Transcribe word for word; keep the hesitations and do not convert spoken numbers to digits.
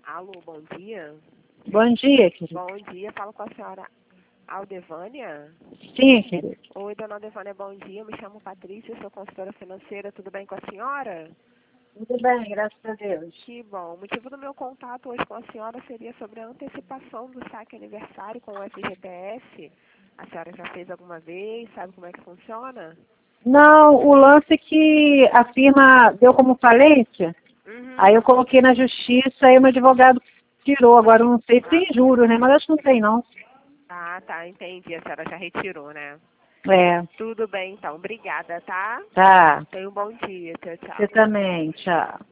Alô, bom dia. Bom dia, querido. Bom dia, falo com a senhora Aldevânia. Sim, querido. Oi, dona Aldevânia, bom dia. Eu me chamo Patrícia, sou consultora financeira. Tudo bem com a senhora? Tudo bem, graças a Deus. Que bom. O motivo do meu contato hoje com a senhora seria sobre a antecipação do saque aniversário com o F G T S. A senhora já fez alguma vez? Sabe como é que funciona? Não, o lance que a firma deu como falência, Uhum. aí eu coloquei na justiça e o meu advogado tirou. Agora eu não sei se tem juros, né? Mas acho que não tem, não. Ah, tá, entendi. A senhora já retirou, né? É, Tudo bem, então. Obrigada, tá? tá. Tenha um bom dia. Tchau, tchau. Você também, tchau.